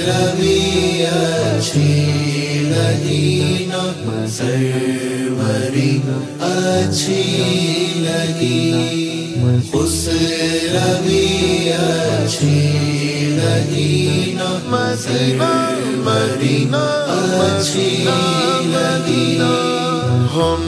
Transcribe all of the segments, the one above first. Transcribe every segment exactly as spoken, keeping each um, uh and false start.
روی اچھی لگی نہ سروری اچھی لگی، اس روی اچھی لگی نہ سروری اچھی لگی۔ ہم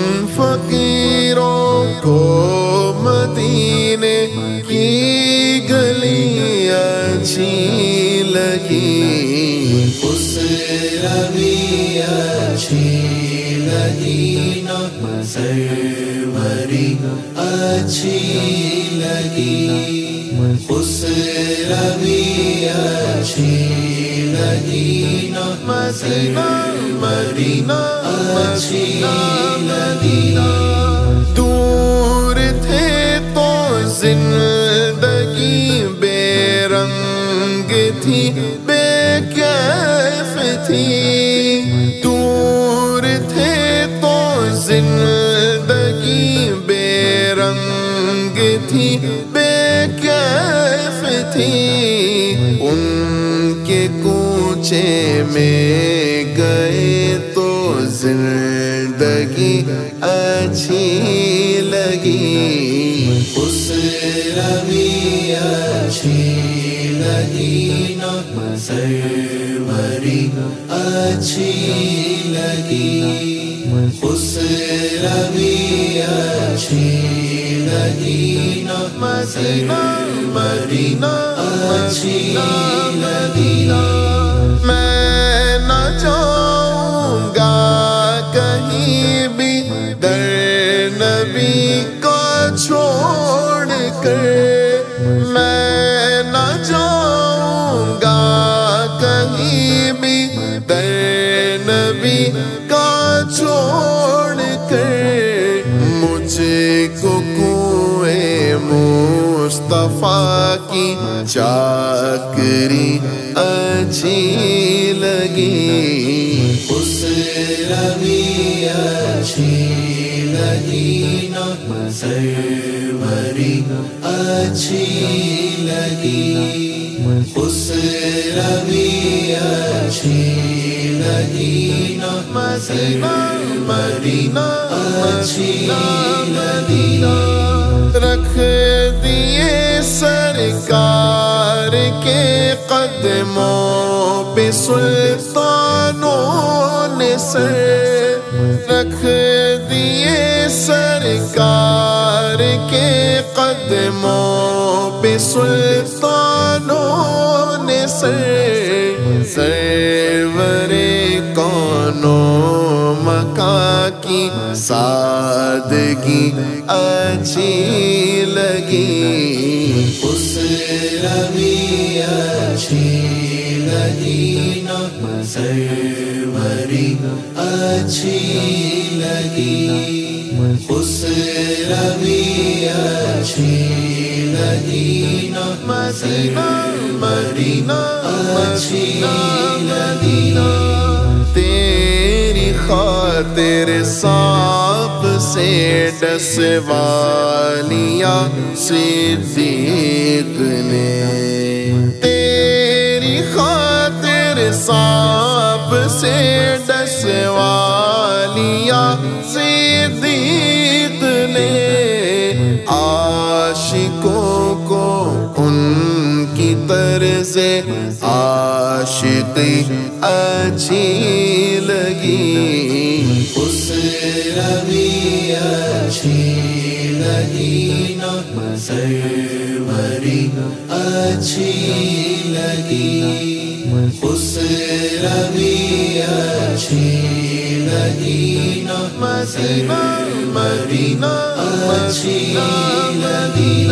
فقیروں کو مدینے کی گلی اچھی لگی، اس روی اچھی لگی نہ سروری اچھی لگی، اس روی اچھی لگی نہ سروری اچھی لگی۔ دور تھے تو زندگی بے رنگ تھی، بے کیف تھی، دور تھے تو زندگی بے رنگ تھی، بے کیف تھی، ان کے کوچے میں گئے تو زندگی اچھی لگی، اس روی اچھی لگی نہ سروری اچھی لگی، اس روی اچھی لگی نہ سروری اچھی لگی۔ میں نہ جاؤں گا کہیں بھی در نبی کو چھوڑ کر، میں نہ جاؤں گا کہیں بھی در نبی کا چھوڑ کر، مجھ کو کوئے مصطفیٰ کی چاکری اچھی لگی، اس روی اچھی لگی نہ سروری اچھی لگی، اس روی اچھی لگی نہ سروری اچھی لگی۔ رکھ دیے سرکار کے قدموں پہ سلطانوں نے سر، رکھ دیے سرکار کے قدموں پہ سلطانوں نے سر، سرور کونو مکان کی سادگی اچھی لگی، اس روی اچھی لگی نہ سروری اچھی لگی، اس روی اچھی لگی نہ سروری اچھی لگی۔ تیری خاطر سانپ سے ڈسوا لیا صدیق نے، تیری خاطر سانپ سے ڈسوا لیا صدیق نے، عاشقوں کو ان کی طرز عاشقی اچھی لگی، اس روی اچھی لگی نہ سروری اچھی لگی، اس روی اچھی لگی نہ سروری اچھی لگی۔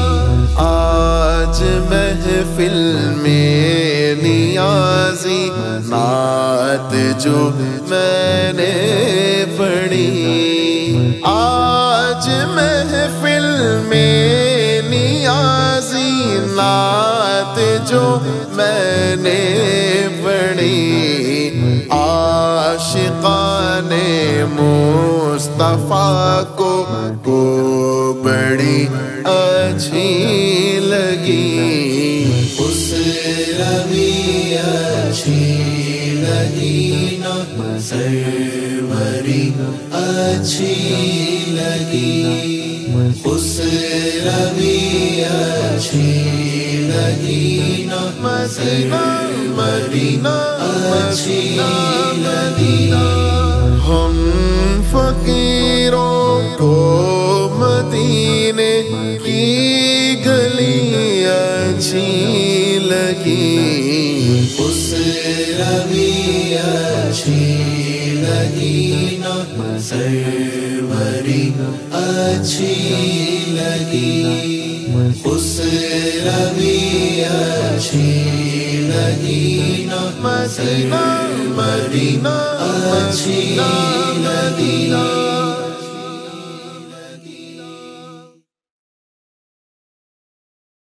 آج محفل میں نیازی نعت جو میں نے پڑھی، آج محفل میں نیازی نعت جو میں نے پڑھی، عاشقان مصطفیٰ کو کو بڑی اچھی لگی، اس روی سرمری اچھی لگی، خسروی اچھی لگی نا، مدینہ مدینہ اچھی لگی۔ ہم فقیروں کو مدینے کی گلی اچھی لگی، خسروی اچھی لگی نا، سرمری اچھی لگی، خسروی اچھی لگی نا، مدینہ مدینہ اچھی لگی۔